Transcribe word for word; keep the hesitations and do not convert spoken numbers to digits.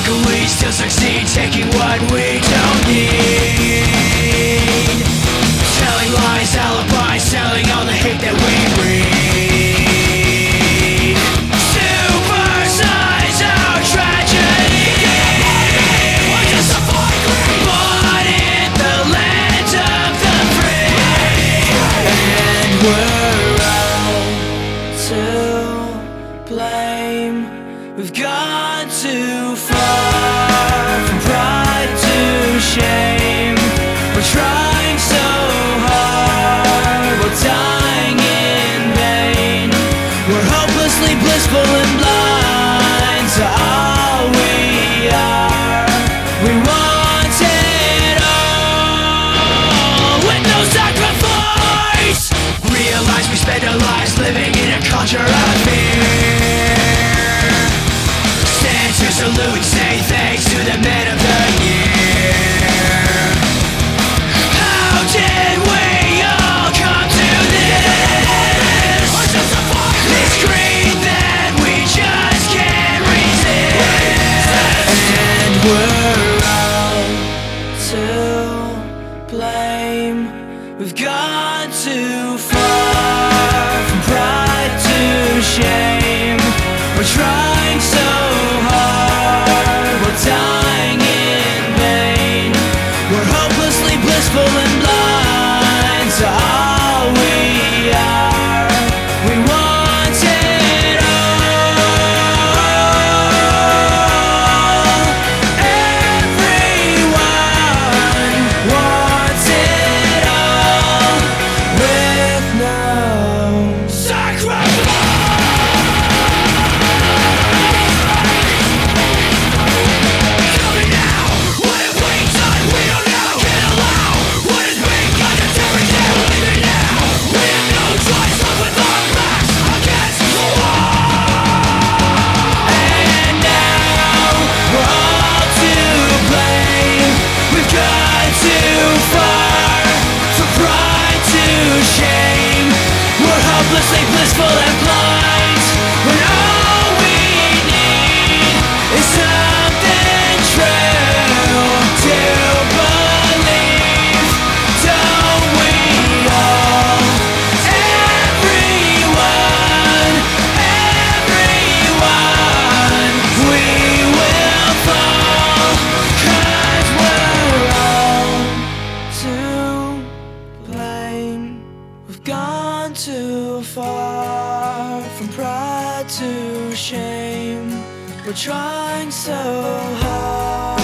can we still succeed, taking what we don't need? Telling lies, alibis, selling all the hate that we read. Supersize our tragedy. We're just a fine green, born in the land of the free. And we're all to blame. We've gone too far, from pride to shame. We're trying so hard, we're dying in vain. We're hopelessly blissful and blind to all we are. We want it all with no sacrifice. Realize we spend our lives living in a culture of fear. Stand to salute, say thanks to the men of the year. How did we all come to this? This greed that we just can't resist. And we're all to blame. We've gone too far, from pride to shame. We're trying so hard, we're dying in vain. We're hopelessly blissful and blind to all we are. We want it all. Everyone wants it all, with no sacrifice. Hopelessly blissful and blind, when all we need is something true to believe. Don't we all? Everyone, everyone, we will fall, 'cause we're all to blame. We've gone too far, from pride to shame. We're trying so hard.